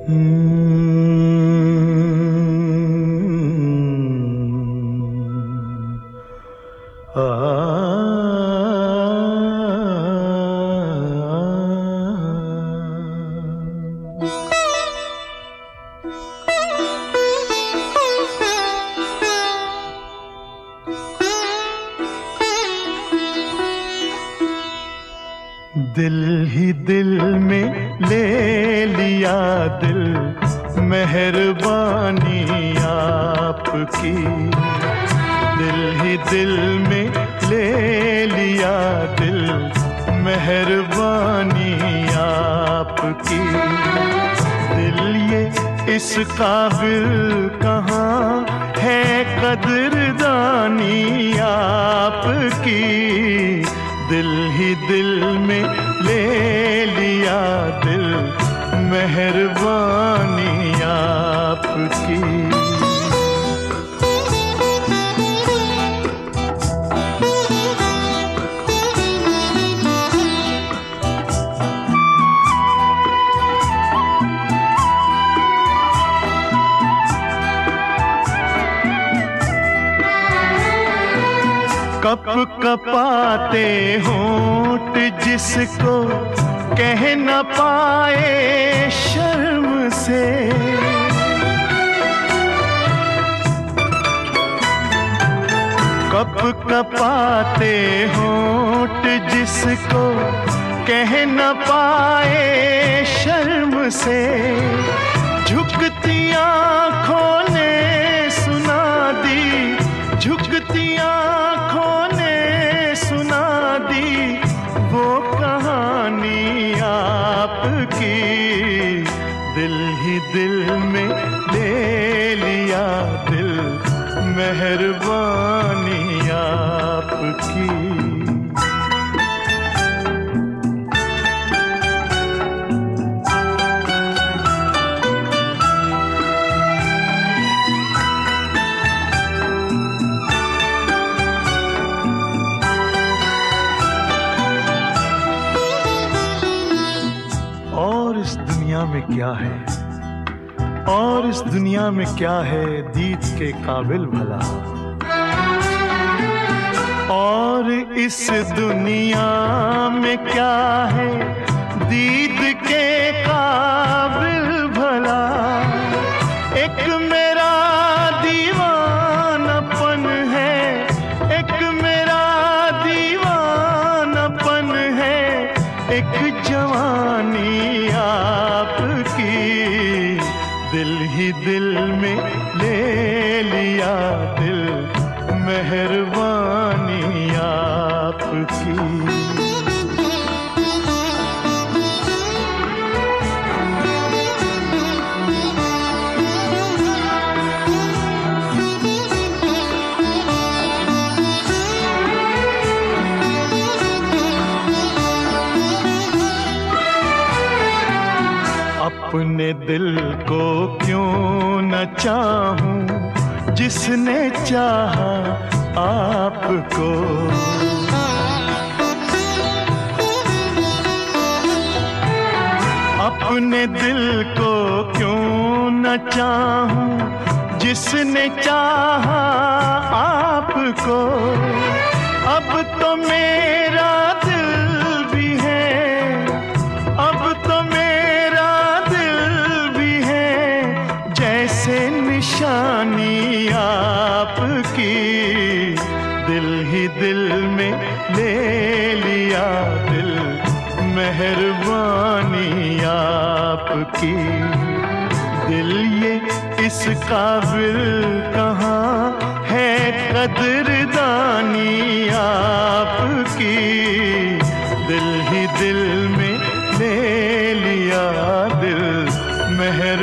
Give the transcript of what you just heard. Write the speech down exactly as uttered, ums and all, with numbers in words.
दिल ही दिल में ले लिया दिल, मेहरबानी आपकी। दिल ही दिल में ले लिया दिल, मेहरबानी आपकी। दिल ये इस काबिल कहाँ है कदरदानी आपकी। दिल ही दिल में ले लिया दिल, मेहरबानी आपकी। कप कपाते होंठ जिसको कह न पाए शर्म से। कप कपाते होंठ जिसको कह न पाए शर्म से। झुकती आँखों ने सुना दी, झुकती आँखों ने सुना दी वो कहानी आपकी। दिल ही दिल में ले लिया दिल, मेहरबानी आपकी। और इस दुनिया में क्या है, और इस दुनिया में क्या है दीद के काबिल भला। और इस दुनिया में क्या है दीद के काबिल भला। एक मेरा दीवानापन है, एक मेरा दीवानापन है, एक जवानी आपकी। दिल ही दिल में ले लिया दिल, मेहरबानी आपकी। अपने दिल को क्यों न चाहूं जिसने चाहा आपको। अपने दिल को क्यों न चाहूं जिसने चाहा आपको। अब तो मेरा दिल भी है, अब तो मेरा निशानी आपकी। दिल ही दिल में ले लिया दिल, मेहरबानी आपकी। दिल ये इस काबिल कहाँ है कदरदानी आपकी। दिल ही दिल में ले लिया दिल, मेहर